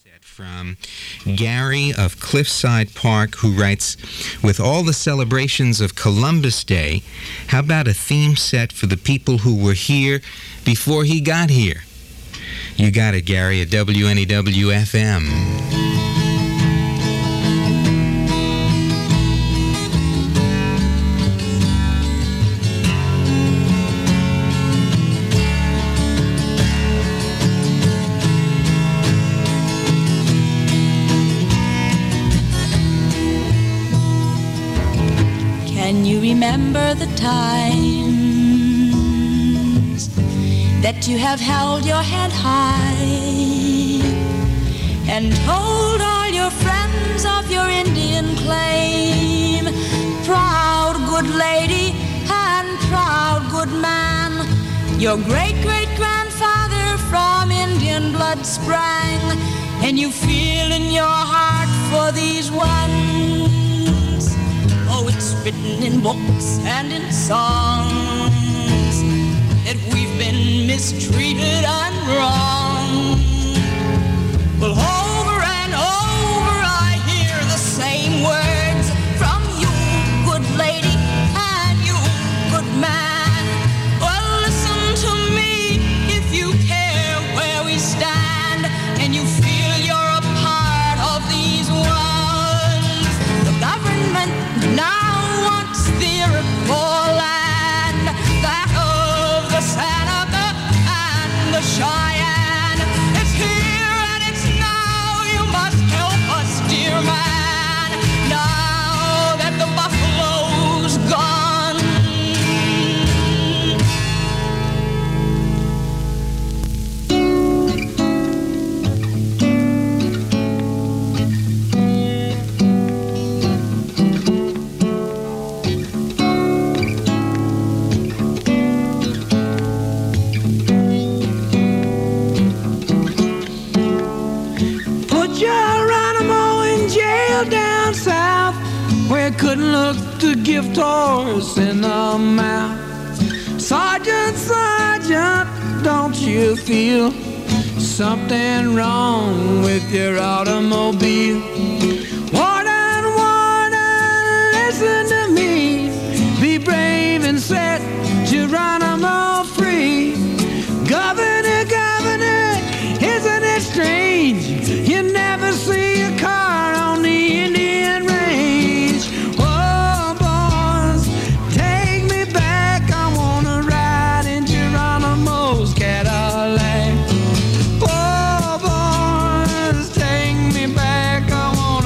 From Gary of Cliffside Park, who writes, with all the celebrations of Columbus Day, how about a theme set for the people who were here before he got here? You got it, Gary, at WNEW-FM. Can you remember the times that you have held your head high and told all your friends of your Indian claim? Proud good lady and proud good man, your great-great-grandfather from Indian blood sprang, and you feel in your heart for these ones. Oh, it's written in books and in songs that we've been mistreated and wronged. Well, over and over I hear the same words from you, good lady, and you, good man. Well, listen to me if you care where we stand and you feel you're a part of these ones. The government now wants the Iroquois land, that of the Seneca and the Cheyenne. It's here and it's now, you must help us, dear man, now that the buffalo's gone. Down south, where couldn't look the gift horse in the mouth. Sergeant, Sergeant, don't you feel something wrong with your automobile? Warden, Warden, listen to me. Be brave and set Geronimo free. Governor, Governor, isn't it strange? You never see a car on the Indian range. Oh, boys, take me back. I wanna ride in Geronimo's Cadillac. Oh, boys, take me back. I wanna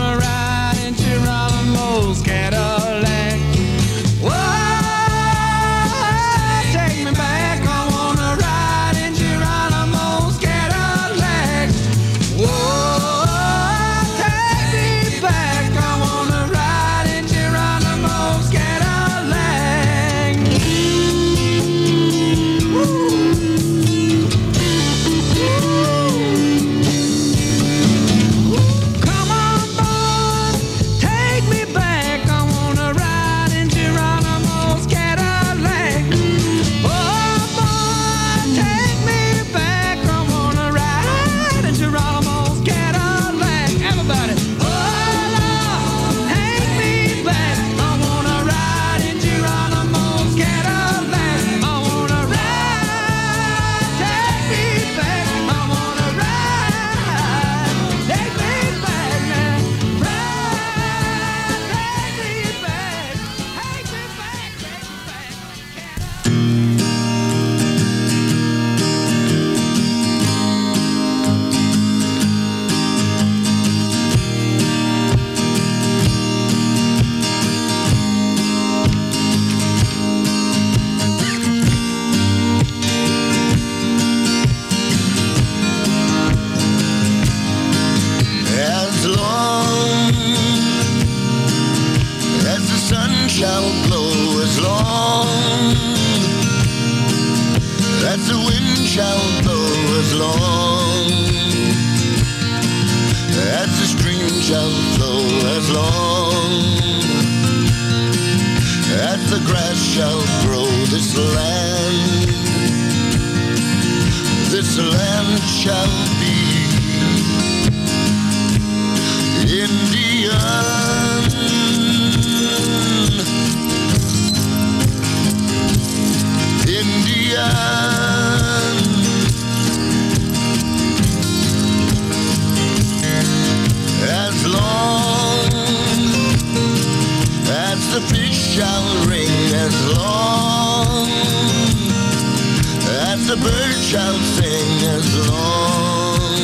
long as the birds shall sing, as long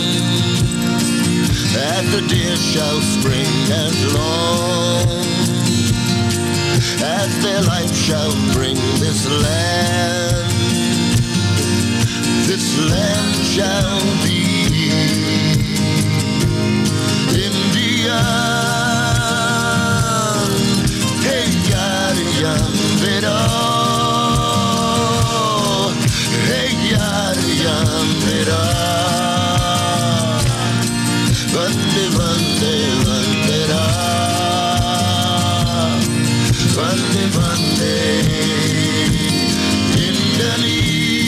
as the deer shall spring, as long as their life shall bring. This land shall be Indian. Hey, yada, yada, hey, yada, yada, Vande, vande, vande, vande, vande, Indani.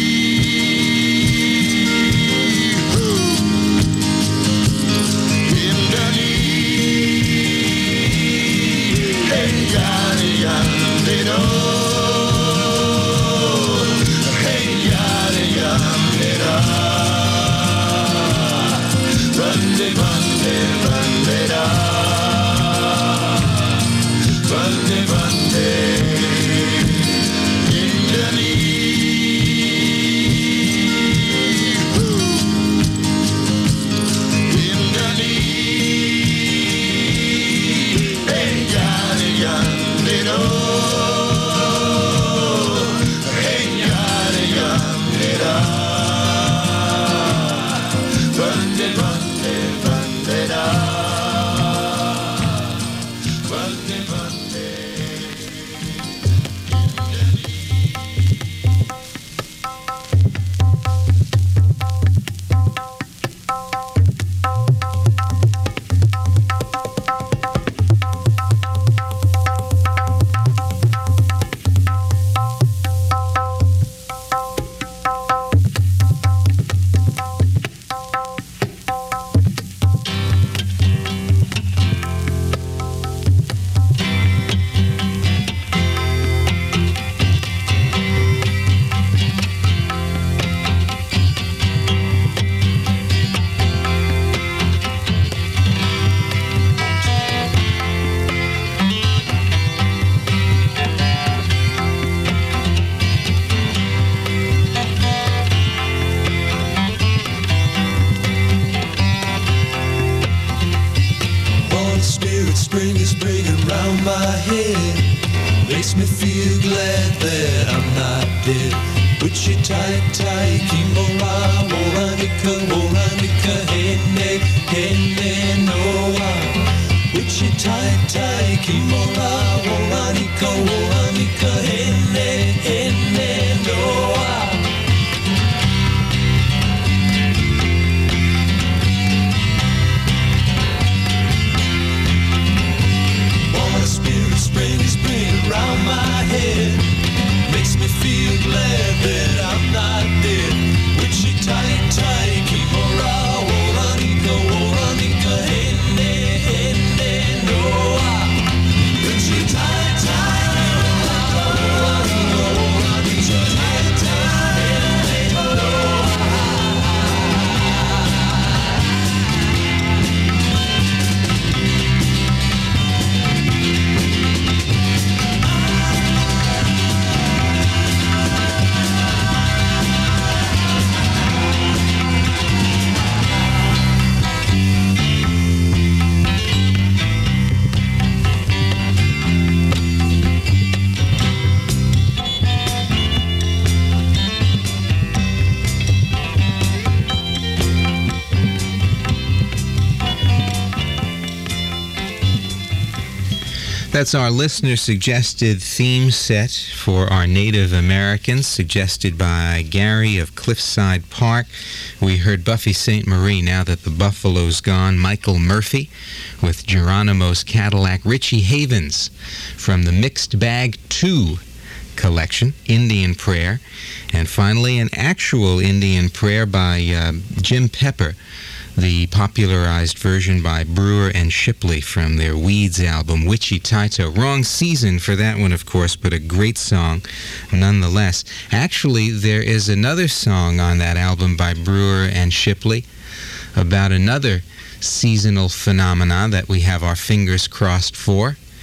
That's our listener-suggested theme set for our Native Americans, suggested by Gary of Cliffside Park. We heard Buffy St. Marie, Now That the Buffalo's Gone, Michael Murphy with Geronimo's Cadillac, Richie Havens from the Mixed Bag 2 collection, Indian Prayer, and finally an actual Indian prayer by Jim Pepper, the popularized version by Brewer and Shipley from their Weeds album, Wichita. Wrong season for that one, of course, but a great song nonetheless. Actually, there is another song on that album by Brewer and Shipley about another seasonal phenomena that we have our fingers crossed for,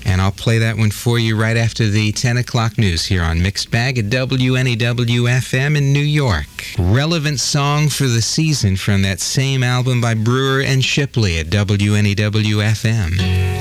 And I'll play that one for you right after the 10 o'clock news here on Mixed Bag at WNEW-FM in New York. Relevant song for the season from that same album by Brewer and Shipley at WNEW-FM.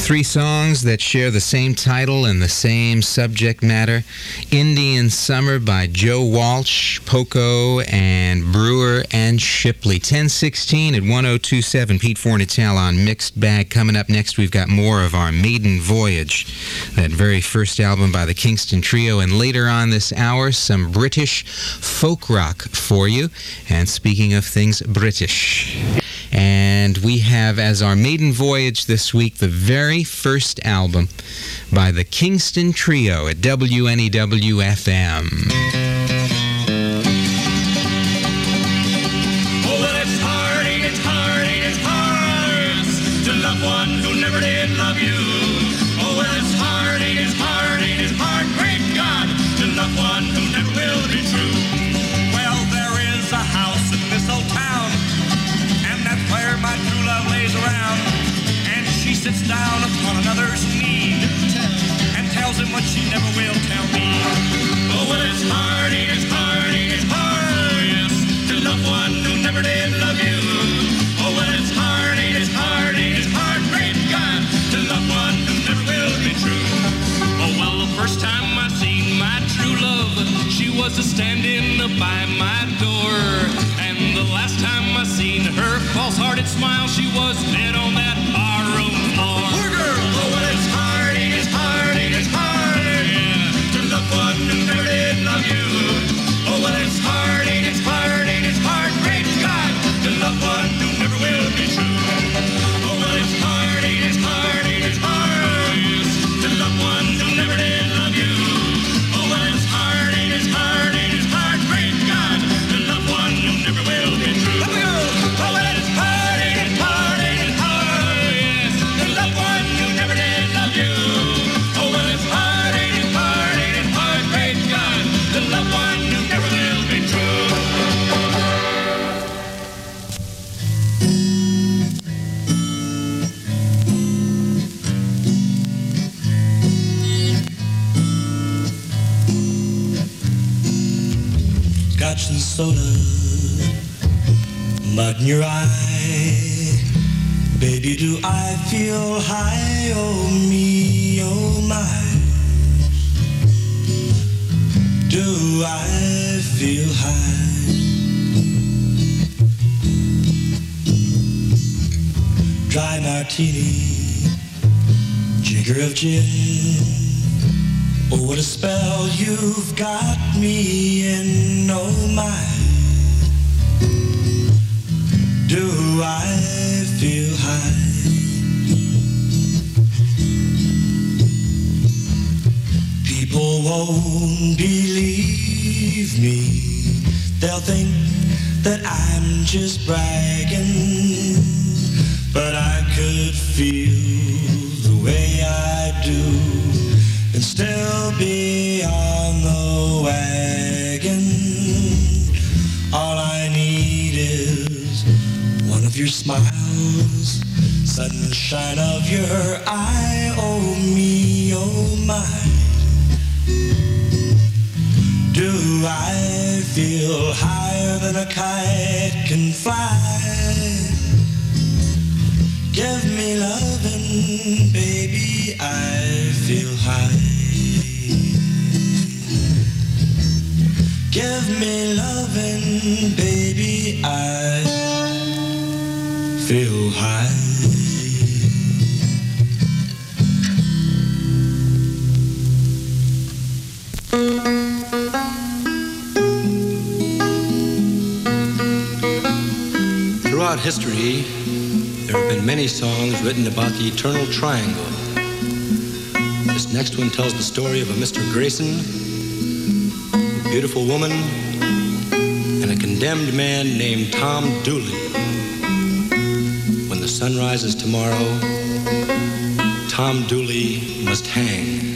Three songs that share the same title and the same subject matter. Indian Summer by Joe Walsh, Poco, and Brewer and Shipley. 10:16 at 1027. Pete Fornatale on Mixed Bag. Coming up next, we've got more of our Maiden Voyage, that very first album by the Kingston Trio. And later on this hour, some British folk rock for you. And speaking of things British, and we have as our maiden voyage this week the very first album by the Kingston Trio at WNEW-FM. Oh, well, it's hard to love one who never did love you. Oh, well, it's hard, great God, to love one who never will be true. Well, there is a house in this old town, and that's where my true love lays around. And she sits down upon another's knee and tells him what she never will tell me. Oh, well, it's hard, yes, to love one who never did love you. Oh, well, it's hard, great God, to love one who never will be true. Oh, well, the first time I seen my true love, she was a-standing by my door. And the last time I seen her false-hearted smile, she was dead on that barroom floor. Poor girl! Oh, well, it's hard, yeah, to love one who never did love you. Oh, well, it's hard, great God, to love one who never will be true. Oh, well, it's hard, yes, to love one who never did love you. Oh, well, it's hard, great God, to love one who never will be true. Let me go! Oh, well, it's hard, yes, to love one who never did love you. Oh, well, it's hard, great God, to love one who never will be true. Scotch and soda, mud in your eye. Baby, do I feel high? Oh me, oh my. Do I feel high? Dry martini, jigger of gin. Oh, what a spell you've got me in, oh my. Do I feel high? People won't believe me. They'll think that I'm just bragging, but I could feel the way I do and still be on the wagon. All I need is one of your smiles, sunshine of your eye. Oh me, oh my. Do I feel higher than a kite can fly? Give me lovin', baby, I feel high. Give me lovin', baby, I feel high. Throughout history, there have been many songs written about the eternal triangle. This next one tells the story of a Mr. Grayson, a beautiful woman, and a condemned man named Tom Dooley. When the sun rises tomorrow, Tom Dooley must hang.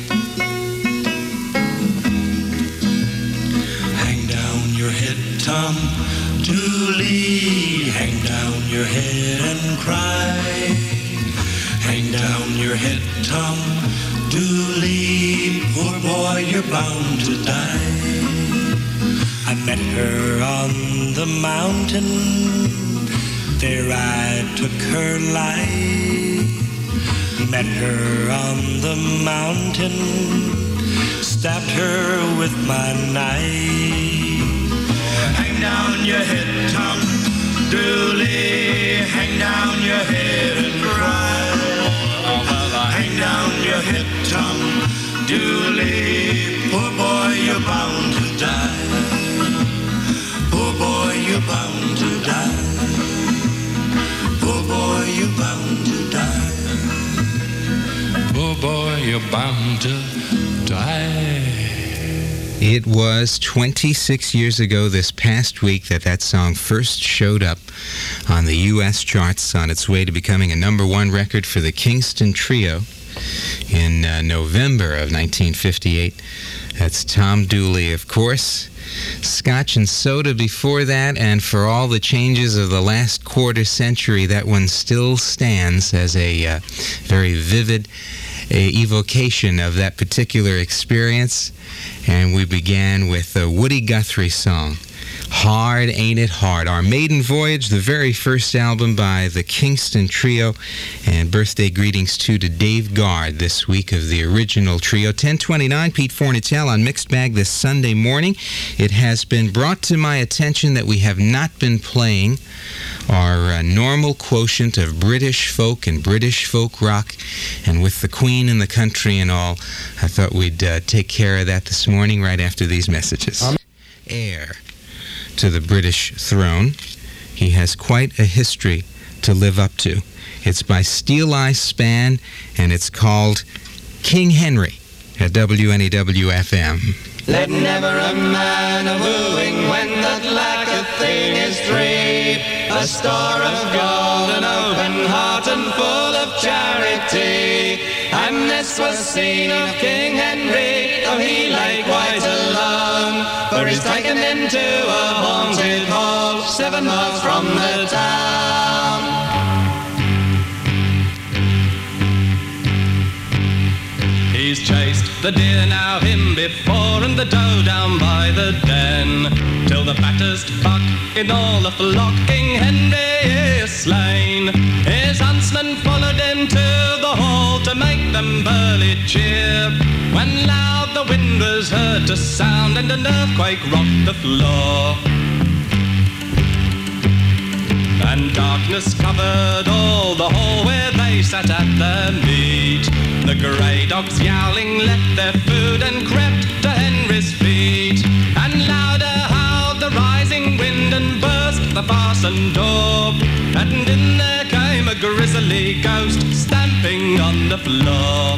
Hang down your head, Tom Dooley, hang down your head and cry. Hang down your head, Tom Dooley, poor boy, you're bound to die. I met her on the mountain, there I took her life. Met her on the mountain, stabbed her with my knife. Hang down your head, Tom Dooley, hang down your head and cry. Hang down your head, Tom Dooley, poor boy, you're bound to die. Poor boy, you're bound to die. Poor boy, you're bound to die. Poor boy, you're bound to die. It was 26 years ago this past week that song first showed up on the U.S. charts on its way to becoming a number one record for the Kingston Trio in November of 1958. That's Tom Dooley, of course. Scotch and Soda before that, and for all the changes of the last quarter century, that one still stands as a very vivid evocation of that particular experience. And we began with a Woody Guthrie song, Hard Ain't It Hard, our maiden voyage, the very first album by the Kingston Trio. And birthday greetings too to Dave Guard this week of the original trio. 10:29, Pete Fornatale on Mixed Bag this Sunday morning. It has been brought to my attention that we have not been playing our normal quotient of British folk and British folk rock, and with the Queen and the country and all, I thought we'd take care of that this morning right after these messages. Heir to the British throne, he has quite a history to live up to. It's by Steel Eye Span, and it's called King Henry at WNEW-FM. Let never a man a wooing when that lacketh thing is three, a store of gold, an open heart, and full of charity. And this was seen of King Henry, though he lay quite alone, for he's taken into a haunted hall 7 miles from the town. He's chased the deer, now him before, and the doe down by the den, till the fattest buck in all the flock King Henry is slain. His huntsmen followed him to the hall to make them burly cheer, when loud the wind was heard to sound, and an earthquake rocked the floor. And darkness covered all the hall where they sat at their meat. The grey dogs yowling left their food and crept to Henry's feet. And louder howled the rising wind and burst the fastened door. And in there came a grisly ghost stamping on the floor.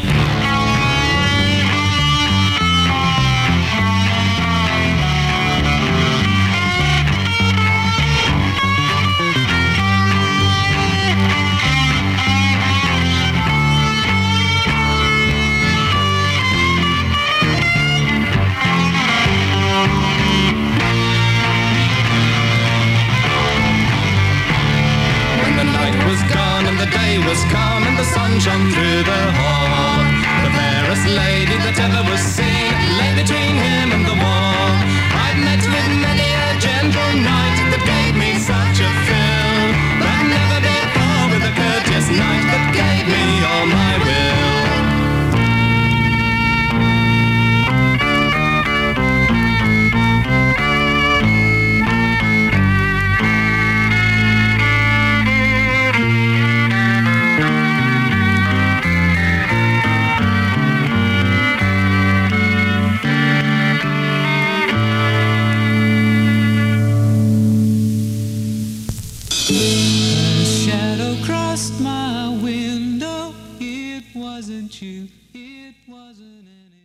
The day was calm and the sun shone through the hall. The fairest lady that ever was seen lay between him and the wall. I've met with many a gentle knight that gave me such a thrill, but never before with a courteous knight that gave me all my will. Crossed my window, it wasn't you, it wasn't an